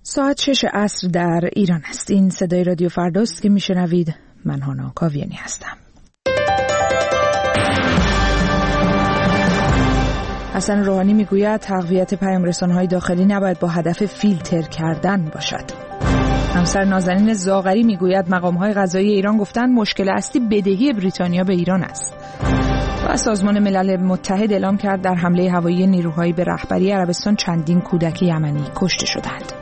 ساعت 6 عصر در ایران است. این صدای رادیو فرداست که میشنوید. من هانا کاویانی هستم. حسن روحانی میگوید تقویت پیام‌رسان‌های داخلی نباید با هدف فیلتر کردن باشد. همسر نازنین زاغری میگوید مقام‌های قضایی ایران گفتند مشکل اصلی بدهی بریتانیا به ایران است. و سازمان ملل متحد اعلام کرد در حمله هوایی نیروهایی به رهبری عربستان چندین کودک یمنی کشته شدند.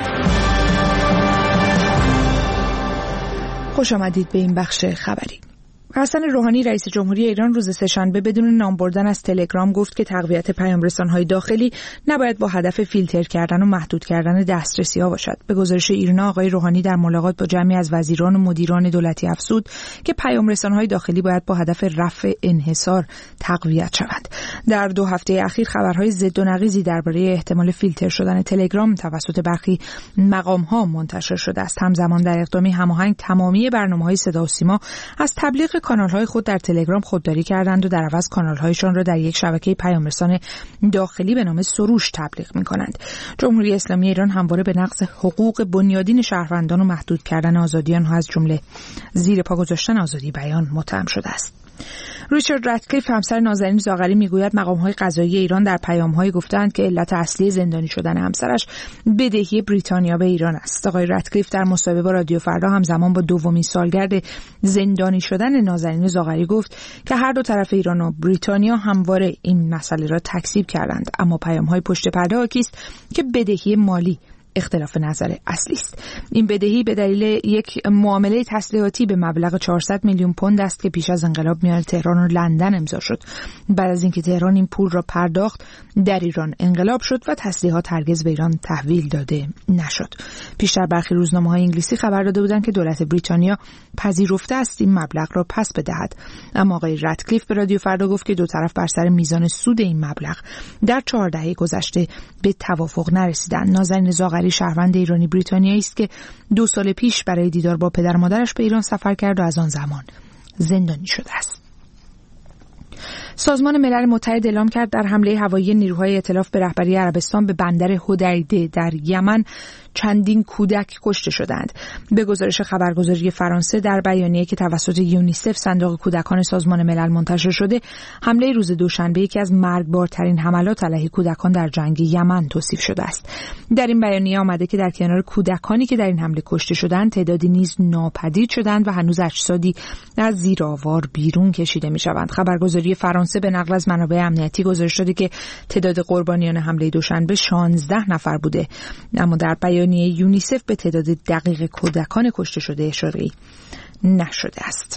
خوش آمدید به این بخش خبری. حسن روحانی رئیس جمهوری ایران روز سه‌شنبه بدون نام بردن از تلگرام گفت که تقویت پیام‌رسان‌های داخلی نباید با هدف فیلتر کردن و محدود کردن دسترسی‌ها باشد. به گزارش ایرنا آقای روحانی در ملاقات با جمعی از وزیران و مدیران دولتی افزود که پیام‌رسان‌های داخلی باید با هدف رفع انحصار تقویت شوند. در 2 هفته اخیر خبرهای ضد و نقیضی درباره احتمال فیلتر شدن تلگرام توسط برخی مقام‌ها منتشر شده است. همزمان در اقدامی هماهنگ تمامی برنامه‌های صدا و سیما از تبلیغ کانال‌های خود در تلگرام خودداری کردند و در عوض کانال‌هایشان را در یک شبکه پیام‌رسان داخلی به نام سروش تبلیغ می‌کنند. جمهوری اسلامی ایران همواره به نقض حقوق بنیادین شهروندان و محدود کردن آزادی آنها از جمله زیر پا گذاشتن آزادی بیان متهم شده است. ریچارد راتکلیف همسر نازنین زاغری میگوید مقام‌های قضایی ایران در پیام‌های گفتند که علت اصلی زندانی شدن همسرش بدهی بریتانیا به ایران است. آقای راتکلیف در مصاحبه با رادیو فردا همزمان با دومین سالگرد زندانی شدن نازنین زاغری گفت که هر دو طرف ایران و بریتانیا همواره این مسئله را تکذیب کردند، اما پیام‌های پشت پرده حاکی است که بدهی مالی اختلاف نظر اصلی است. این بدهی به دلیل یک معامله تسلیحاتی به مبلغ 400 میلیون پوند است که پیش از انقلاب میان تهران و لندن امضا شد. بعد از اینکه تهران این پول را پرداخت، در ایران انقلاب شد و تسلیحات هرگز به ایران تحویل داده نشد. پیشتر برخی روزنامه‌های انگلیسی خبر داده بودند که دولت بریتانیا پذیرفته است این مبلغ را پس بدهد. اما آقای راتکلیف به رادیو فردا گفت که دو طرف بر سر میزان سود این مبلغ در 4 دهه گذشته به توافق نرسیدند. نازنین زاغری شهروند ایرانی بریتانیایی است که 2 سال پیش برای دیدار با پدر مادرش به ایران سفر کرد و از آن زمان زندانی شده است. سازمان ملل متحد اعلام کرد در حمله هوایی نیروهای ائتلاف به رهبری عربستان به بندر حدیده در یمن چندین کودک کشته شدند. به گزارش خبرگزاری فرانسه در بیانیه‌ای که توسط یونیسف صندوق کودکان سازمان ملل منتشر شده، حمله روز دوشنبه یکی از مرگبارترین حملات علیه کودکان در جنگ یمن توصیف شده است. در این بیانیه آمده که در کنار کودکانی که در این حمله کشته شدند، تعدادی نیز ناپدید شدند و هنوز اجسادی از زیر آوار بیرون کشیده می‌شوند. خبرگزاری فرانسه به نقل از منابع امنیتی گزارش داده که تعداد قربانیان حمله دوشنبه 16 نفر بوده، اما در بیانیه یونیسف به تعداد دقیق کودکان کشته شده اشاره نشده است.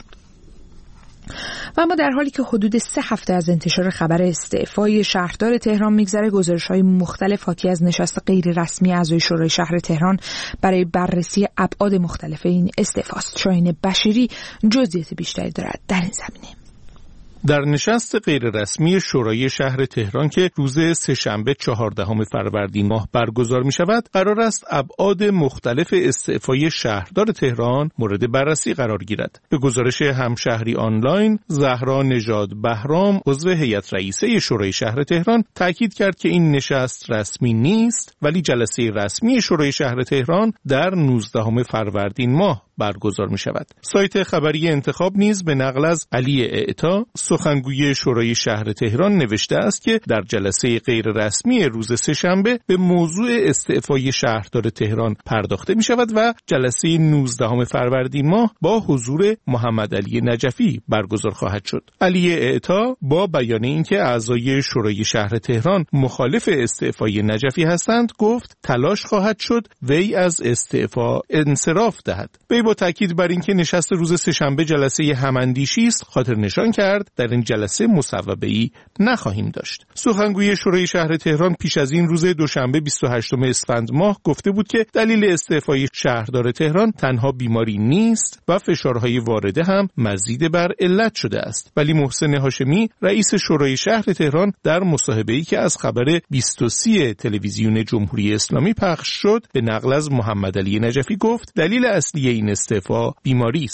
و اما در حالی که حدود 3 هفته از انتشار خبر استعفای شهردار تهران میگذره، گزارش‌های مختلف حاکی از نشست غیر رسمی اعضای شورای شهر تهران برای بررسی ابعاد مختلف این استعفاست. شاهین بشیری جزئیات بیشتری دارد در این زمینه. در نشست غیررسمی شورای شهر تهران که روز سه‌شنبه 14 فروردین ماه برگزار می شود، قرار است ابعاد مختلف استعفای شهردار تهران مورد بررسی قرار گیرد. به گزارش همشهری آنلاین، زهرا نژاد بهرام، عضو هیئت رئیسه شورای شهر تهران، تاکید کرد که این نشست رسمی نیست، ولی جلسه رسمی شورای شهر تهران در 19 فروردین ماه برگزار می شود. سایت خبری انتخاب نیز به نقل از علی اعطا، سخنگوی شورای شهر تهران، نوشته است که در جلسه غیر رسمی روز سه‌شنبه به موضوع استعفای شهردار تهران پرداخته می شود و جلسه 19 فروردین ماه با حضور محمد علی نجفی برگزار خواهد شد. علی اعطا با بیان اینکه اعضای شورای شهر تهران مخالف استعفای نجفی هستند، گفت تلاش خواهد شد وی از استعفا انصراف دهد. با تاکید بر اینکه نشست روز سه‌شنبه جلسه هماندیشی است، خاطر نشان کرد در این جلسه مصوبه‌ای نخواهیم داشت. سخنگوی شورای شهر تهران پیش از این روز دوشنبه 28 اسفند ماه گفته بود که دلیل استعفای شهردار تهران تنها بیماری نیست و فشارهای وارده هم مزید بر علت شده است. ولی محسن هاشمی، رئیس شورای شهر تهران، در مصاحبه‌ای که از خبر 23 تلویزیون جمهوری اسلامی پخش شد به نقل از محمد علی نجفی گفت دلیل اصلی این استعفا بیماری است.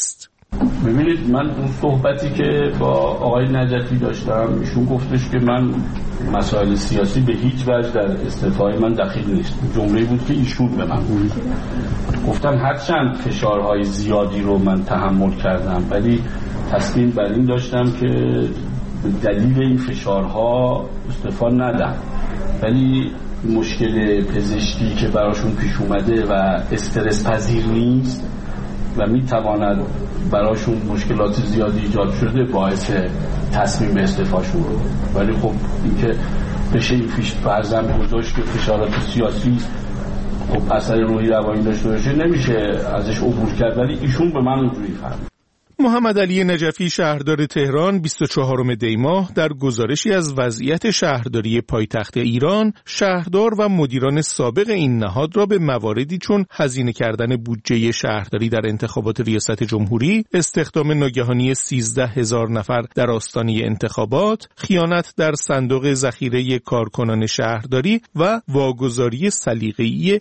ببینید، من اون صحبتی که با آقای نجفی داشتم، ایشون گفتش که من مسائل سیاسی به هیچ وجه در استعفای من دخیل نیست. جمله بود که ایشون به من گفتن هرچند فشارهای زیادی رو من تحمل کردم، ولی تصمیم بر این داشتم که دلیل این فشارها استعفا ندم، ولی مشکل پزشکی که براشون پیش اومده و استرس پذیر نیست و میتواند براشون مشکلات زیادی ایجاد شده باعث تصمیم به استعفاشون رو. ولی خب اینکه بشه این فرضاً گذاشت که فشارات سیاسی خب اثر روحی روانی داشته باشه نمیشه ازش عبور کرد، ولی ایشون به من اونجوری فهمید. محمد علی نجفی شهردار تهران 24 دی ماه در گزارشی از وضعیت شهرداری پایتخت ایران، شهردار و مدیران سابق این نهاد را به مواردی چون هزینه کردن بودجه شهرداری در انتخابات ریاست جمهوری، استخدام ناگهانی 13,000 نفر در آستانه انتخابات، خیانت در صندوق ذخیره کارکنان شهرداری و واگذاری سلیقه‌ای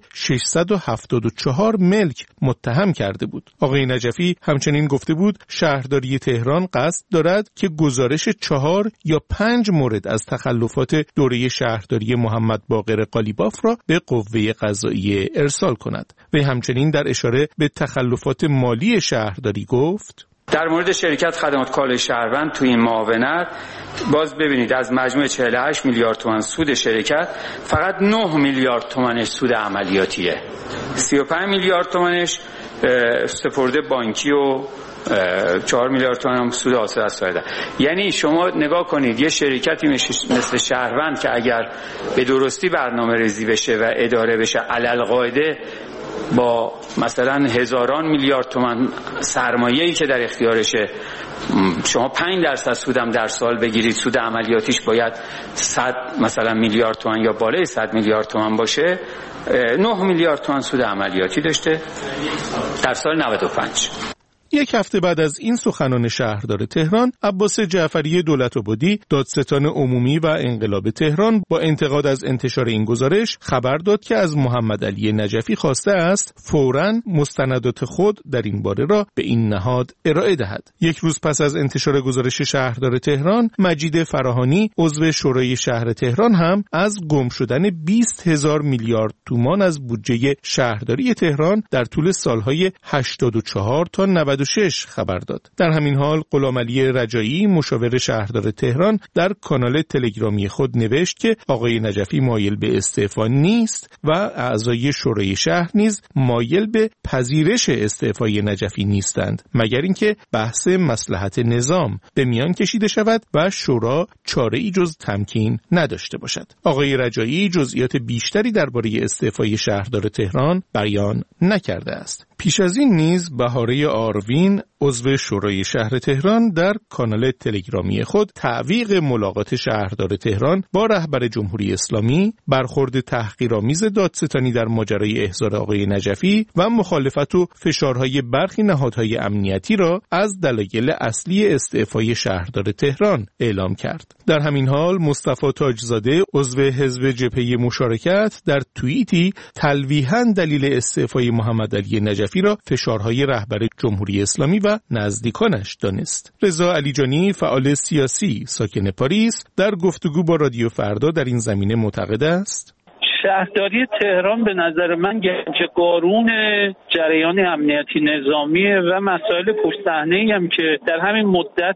674 ملک متهم کرده بود. آقای نجفی همچنین گفته بود شهرداری تهران قصد دارد که گزارش 4 یا 5 مورد از تخلفات دوره شهرداری محمد باقر قالیباف را به قوه قضاییه ارسال کند. و همچنین در اشاره به تخلفات مالی شهرداری گفت: در مورد شرکت خدمات کالای شهروند توی این معاونت باز ببینید از مجموع 48 میلیارد تومان سود شرکت فقط 9 میلیارد تومانش سود عملیاتیه، 35 میلیارد تومانش سپرده بانکی و 4 میلیارد تومان هم سود حاصل از سایده. یعنی شما نگاه کنید یه شرکتی مثل شهروند که اگر به درستی برنامه ریزی بشه و اداره بشه علالقاعده با مثلا هزاران میلیارد تومان سرمایه‌ای که در اختیارشه، شما 5% سودم در سال بگیرید، سود عملیاتیش باید 100 مثلا میلیارد تومان یا بالای 100 میلیارد تومان باشه. 9 میلیارد تومان سود عملیاتی داشته در سال 95. یک هفته بعد از این سخنان شهردار تهران، عباس جعفری دولت‌آبادی، دادستان عمومی و انقلاب تهران، با انتقاد از انتشار این گزارش خبر داد که از محمد علی نجفی خواسته است فوراً مستندات خود در این باره را به این نهاد ارائه دهد. یک روز پس از انتشار گزارش شهردار تهران، مجید فراهانی، عضو شورای شهر تهران، هم از گم شدن 20,000 میلیارد تومان از بودجه شهرداری تهران در طول سالهای 84 تا 96 خبر داد. در همین حال غلامعلی رجایی، مشاور شهردار تهران، در کانال تلگرامی خود نوشت که آقای نجفی مایل به استعفا نیست و اعضای شورای شهر نیز مایل به پذیرش استعفای نجفی نیستند، مگر اینکه بحث مصلحت نظام به میان کشیده شود و شورا چاره‌ای جز تمکین نداشته باشد. آقای رجایی جزئیات بیشتری درباره استعفای شهردار تهران بیان نکرده است. پیش از این نیز بهاره آروین، عضو شورای شهر تهران، در کانال تلگرامی خود تعویق ملاقات شهردار تهران با رهبر جمهوری اسلامی، برخورد تحقیرآمیز دادستانی در ماجرای احضار آقای نجفی و مخالفت و فشارهای برخی نهادهای امنیتی را از دلایل اصلی استعفای شهردار تهران اعلام کرد. در همین حال مصطفی تاجزاده، عضو حزب جبهه مشارکت، در توییتی تلویحاً دلیل استعفای محمد علی نجفی را فشارهای رهبر جمهوری اسلامی و نزدیکانش دانست. رضا علیجانی، فعال سیاسی ساکن پاریس، در گفتگو با رادیو فردا در این زمینه معتقد است: شهرداری تهران به نظر من گنجگارون جریان امنیتی نظامیه و مسائل پشت‌صحنه‌ای هم که در همین مدت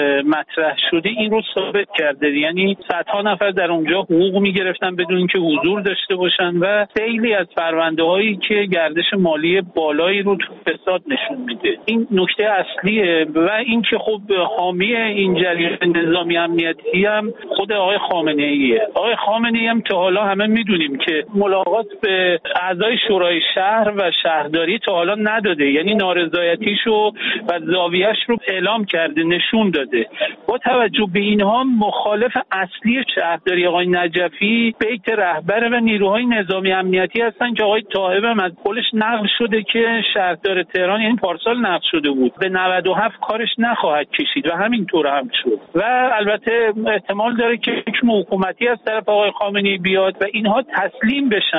مطرح شده این رو ثابت کرده. یعنی صدها نفر در اونجا حقوق می‌گرفتن بدون اینکه حضور داشته باشن و خیلی از پرونده‌هایی که گردش مالی بالایی رو تو فساد نشون میده. این نکته اصلیه و اینکه خب حامی این جریان نظامی امنیتی هم خود آقای خامنه‌ایه. آقای خامنه‌ای هم تا حالا همه می‌دونیم که ملاقات به اعضای شورای شهر و شهرداری تا حالا نداده، یعنی نارضایتیشو و زاویه‌اش رو اعلام کرده، نشون داده. با توجه به اینها مخالف اصلی شهرداری آقای نجفی بیت رهبر و نیروهای نظامی امنیتی هستن که آقای طاهب هم از قولش نقل شده که شهردار تهران، یعنی پارسال نقل شده بود، به 97 کارش نخواهد کشید و همینطور هم شد. و البته احتمال داره که حکم حکومتی از طرف آقای خامنه‌ای بیاد و اینها تسلیم بشن.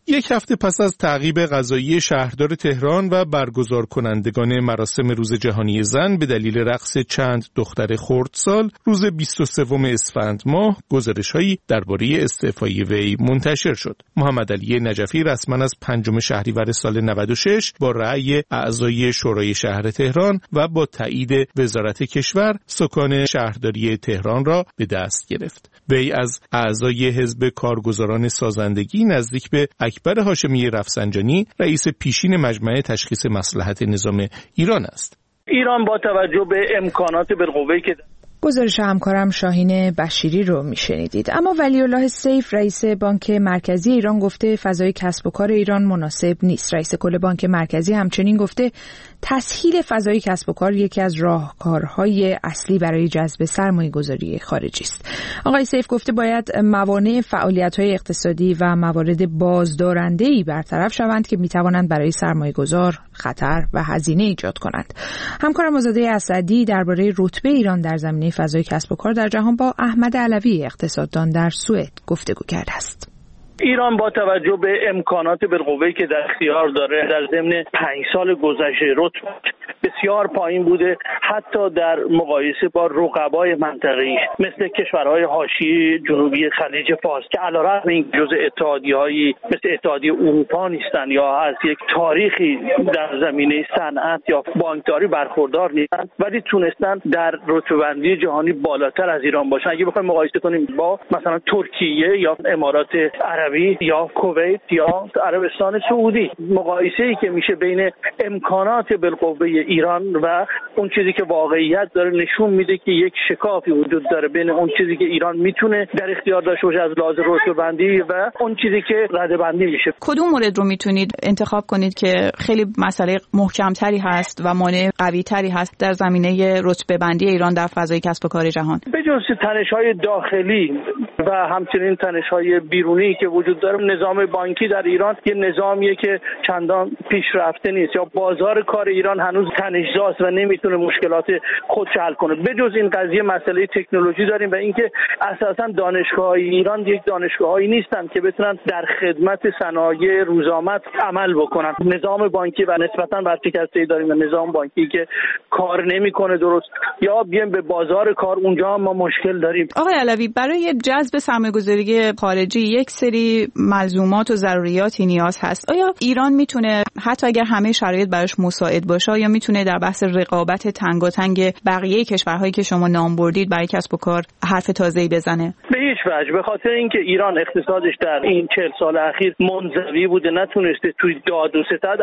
یک هفته پس از تعقیب قضایی شهردار تهران و برگزار کنندگان مراسم روز جهانی زن به دلیل رقص چند دختر خردسال، روز 23 اسفند ماه گزارش‌هایی درباره استعفای وی منتشر شد. محمد علی نجفی رسما از 5 شهریور سال 96 با رأی اعضای شورای شهر تهران و با تایید وزارت کشور سکان شهرداری تهران را به دست گرفت. وی از اعضای حزب کارگزاران سازندگی نزدیک به اکبر هاشمی رفسنجانی رئیس پیشین مجمع تشخیص مصلحت نظام ایران است. ایران با توجه به امکانات بالقوه‌ای که گزارش همکارم شاهین بشیری رو میشنیدید. اما ولی‌الله سیف رئیس بانک مرکزی ایران گفته فضای کسب و کار ایران مناسب نیست. رئیس کل بانک مرکزی همچنین گفته تسهیل فضای کسب و کار یکی از راهکارهای اصلی برای جذب سرمایه‌گذاری خارجی است. آقای سیف گفته باید موانع فعالیت‌های اقتصادی و موارد بازدارنده‌ای برطرف شوند که می‌توانند برای سرمایه‌گذار خطر و هزینه ایجاد کنند. همکارم آزاده اسدی درباره رتبه ایران در زمینه فضای کسب و کار در جهان با احمد علوی اقتصاددان در سوئد گفتگو کرده است. ایران با توجه به امکانات بالقوه‌ای که در اختیار داره در ضمن 5 سال گذشته رتبه بسیار پایین بوده، حتی در مقایسه با رقبای منطقه‌ای مثل کشورهای حاشیه جنوبی خلیج فارس که علیرغم این جزء اتحادیه‌های مثل اتحادیه اروپا نیستن یا از یک تاریخی در زمینه صنعت یا بانکداری برخوردار نیستن، ولی تونستن در رتبه‌بندی جهانی بالاتر از ایران باشن. اگه بخوایم مقایسه کنیم با مثلا ترکیه یا امارات عربی یا کویت یا عربستان سعودی، مقایسه‌ای که میشه بین امکانات بالقوه ایران و اون چیزی که واقعیت داره نشون میده که یک شکافی وجود داره بین اون چیزی که ایران میتونه در اختیار داشته باشه از لحاظ رتبه‌بندی و اون چیزی که رده‌بندی میشه. کدوم مورد رو میتونید انتخاب کنید که خیلی مسئله محکم‌تری هست و مانع قوی‌تری هست در زمینه رتبه‌بندی ایران در فضای کسب و کار جهان؟ به جز تنش‌های داخلی و همچنین تنش‌های بیرونی که وجود داره، نظام بانکی در ایران یه نظامیه که چندان پیشرفته نیست یا بازار کار ایران هنوز تنش‌زاست و نمیتونه مشکلات خودش حل کنه. به جز این قضیه مسئله تکنولوژی داریم و اینکه اساساً دانشگاه‌های ایران یک دانشگاهایی نیستن که بتونن در خدمت صنایع روزآمد عمل بکنن. نظام بانکی و نسبتاً ورشکسته‌ای داریم و نظام بانکی که کار نمیکنه درست، یا بیایم به بازار کار اونجا هم ما مشکل داریم. آقای علوی، برای جذب سرمایه‌گذاری خارجی یک سری ملزومات و ضروریاتی نیاز هست. آیا ایران میتونه حتی اگر همه شرایط براش مساعد باشه یا میتونه در بحث رقابت تنگاتنگ بقیه کشورهایی که شما نام بردید برای کسب و کار حرف تازه‌ای بزنه؟ به هیچ وجه، به خاطر اینکه ایران اقتصادش در این 40 سال اخیر منزوی بوده، نتونسته توی داد و ستد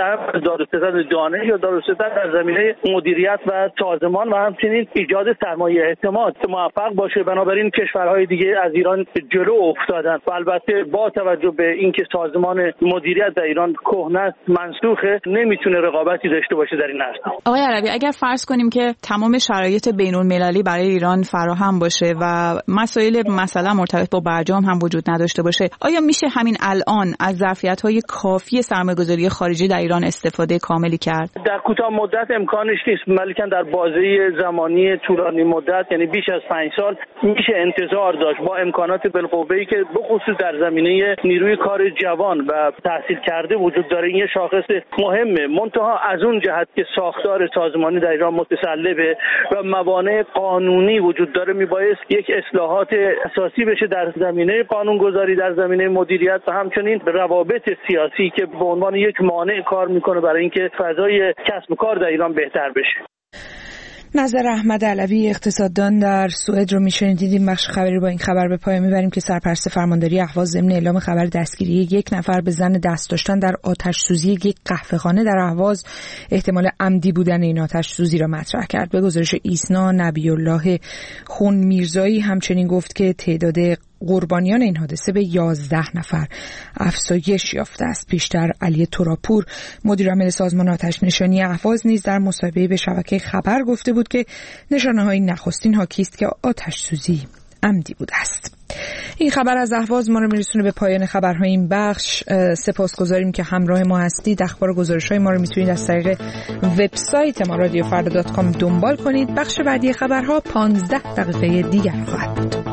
دانش یا داد و ستد در زمینه مدیریت و سازمان و همچنین ایجاد سرمایه اعتماد موفق باشه. بنابراین کشورهای دیگه از ایران جلو افتادن و البته با توجه به اینکه سازمان مدیریت در ایران کهنه است، منسوخه، نمیتونه رقابتی داشته باشه در این عرصه. آقای علوی، اگر فرض کنیم که تمام شرایط بین‌المللی برای ایران فراهم باشه و مسائل مثلا مرتبط با برجام هم وجود نداشته باشه، آیا میشه همین الان از ظرفیت‌های کافی سرمایه‌گذاری خارجی در ایران استفاده کاملی کرد؟ در کوتاه مدت امکانش نیست، ولی در بازه زمانی طولانی مدت، یعنی بیش از 5 سال، میشه انتظار داشت با امکانات بالقوه‌ای که بخصوص در زمینه نیروی کار جوان و تحصیل کرده وجود داره. این یه شاخص مهمه، منتها از اون جهت که ساختار سازمانی در ایران متصلبه و موانع قانونی وجود داره، میبایست یک اصلاحات اساسی بشه در زمینه قانونگذاری، در زمینه مدیریت و همچنین روابط سیاسی که به عنوان یک مانع کار میکنه برای اینکه فضای کسب و کار در ایران بهتر بشه. نظر احمد علوی اقتصاددان در سوئد رو میشنیدید. این بخش خبری با این خبر به پایان میبریم که سرپرست فرمانداری اهواز ضمن اعلام خبر دستگیری 1 نفر به ظن دست داشتن در آتش سوزی یک قهوه‌خانه در اهواز احتمال عمدی بودن این آتش سوزی را مطرح کرد. به گزارش ایسنا، نبی الله خون میرزایی همچنین گفت که تعداد قربانیان این حادثه به 11 نفر افزایش یافته است. پیشتر علی توراپور مدیر عامل سازمان آتش نشانی اهواز نیز در مصاحبه به شبکه خبر گفته بود که نشانه‌های نخستین حاکی است که آتش سوزی عمدی بوده است. این خبر از اهواز ما رو میرسونه به پایان خبرهای این بخش. سپاسگزاریم که همراه ما هستید. اخبار و گزارش‌های ما رو میتونید از طریق وبسایت ما رادیوفردا.com دنبال کنید. بخش بعدی خبرها 15 دقیقه دیگر خواهد بود.